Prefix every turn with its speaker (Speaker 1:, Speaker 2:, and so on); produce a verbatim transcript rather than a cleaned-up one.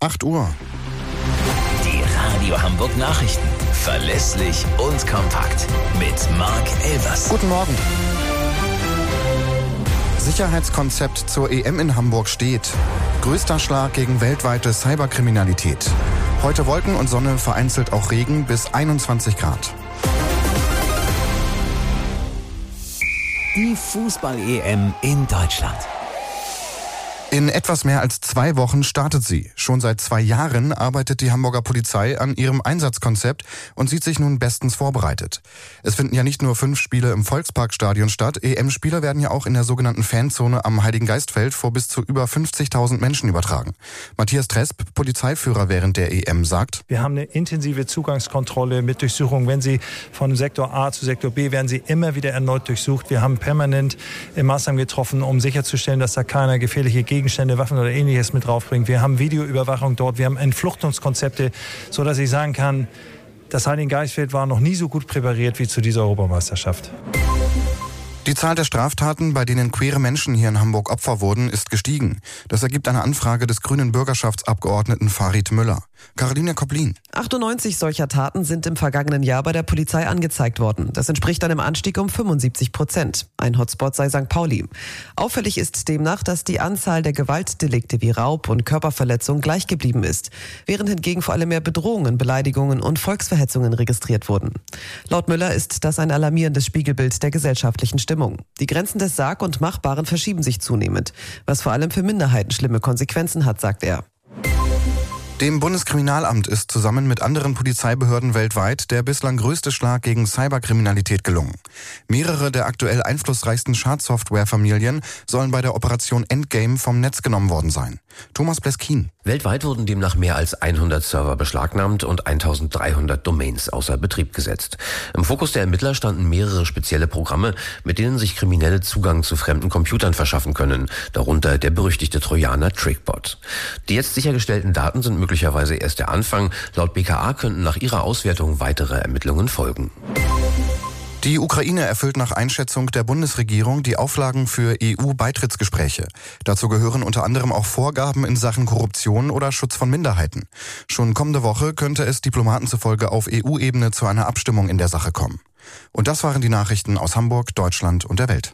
Speaker 1: acht Uhr.
Speaker 2: Die Radio Hamburg Nachrichten. Verlässlich und kompakt. Mit Marc Elvers.
Speaker 1: Guten Morgen. Sicherheitskonzept zur E M in Hamburg steht. Größter Schlag gegen weltweite Cyberkriminalität. Heute Wolken und Sonne, vereinzelt auch Regen bis einundzwanzig Grad.
Speaker 2: Die Fußball-E M in Deutschland.
Speaker 1: In etwas mehr als zwei Wochen startet sie. Schon seit zwei Jahren arbeitet die Hamburger Polizei an ihrem Einsatzkonzept und sieht sich nun bestens vorbereitet. Es finden ja nicht nur fünf Spiele im Volksparkstadion statt. E M-Spiele werden ja auch in der sogenannten Fanzone am Heiligengeistfeld vor bis zu über fünfzigtausend Menschen übertragen. Matthias Tresp, Polizeiführer während der E M, sagt:
Speaker 3: Wir haben eine intensive Zugangskontrolle mit Durchsuchung. Wenn Sie von Sektor A zu Sektor B, werden Sie immer wieder erneut durchsucht. Wir haben permanent Maßnahmen getroffen, um sicherzustellen, dass da keiner gefährliche Gegenstände Gegenstände, Waffen oder Ähnliches mit draufbringen. Wir haben Videoüberwachung dort, wir haben Entfluchtungskonzepte, sodass ich sagen kann, das Heiligengeistfeld war noch nie so gut präpariert wie zu dieser Europameisterschaft.
Speaker 1: Die Zahl der Straftaten, bei denen queere Menschen hier in Hamburg Opfer wurden, ist gestiegen. Das ergibt eine Anfrage des grünen Bürgerschaftsabgeordneten Farid Müller. Caroline Koblin.
Speaker 4: achtundneunzig solcher Taten sind im vergangenen Jahr bei der Polizei angezeigt worden. Das entspricht einem Anstieg um fünfundsiebzig Prozent. Ein Hotspot sei Sankt Pauli. Auffällig ist demnach, dass die Anzahl der Gewaltdelikte wie Raub und Körperverletzung gleich geblieben ist, während hingegen vor allem mehr Bedrohungen, Beleidigungen und Volksverhetzungen registriert wurden. Laut Müller ist das ein alarmierendes Spiegelbild der gesellschaftlichen Stimmung. Die Grenzen des Sag- und Machbaren verschieben sich zunehmend, was vor allem für Minderheiten schlimme Konsequenzen hat, sagt er.
Speaker 1: Dem Bundeskriminalamt ist zusammen mit anderen Polizeibehörden weltweit der bislang größte Schlag gegen Cyberkriminalität gelungen. Mehrere der aktuell einflussreichsten Schadsoftwarefamilien sollen bei der Operation Endgame vom Netz genommen worden sein. Thomas Bleskin.
Speaker 5: Weltweit wurden demnach mehr als hundert Server beschlagnahmt und eintausenddreihundert Domains außer Betrieb gesetzt. Im Fokus der Ermittler standen mehrere spezielle Programme, mit denen sich Kriminelle Zugang zu fremden Computern verschaffen können, darunter der berüchtigte Trojaner Trickbot. Die jetzt sichergestellten Daten sind möglicherweise erst der Anfang. Laut B K A könnten nach ihrer Auswertung weitere Ermittlungen folgen.
Speaker 1: Die Ukraine erfüllt nach Einschätzung der Bundesregierung die Auflagen für E U-Beitrittsgespräche. Dazu gehören unter anderem auch Vorgaben in Sachen Korruption oder Schutz von Minderheiten. Schon kommende Woche könnte es Diplomaten zufolge auf E U-Ebene zu einer Abstimmung in der Sache kommen. Und das waren die Nachrichten aus Hamburg, Deutschland und der Welt.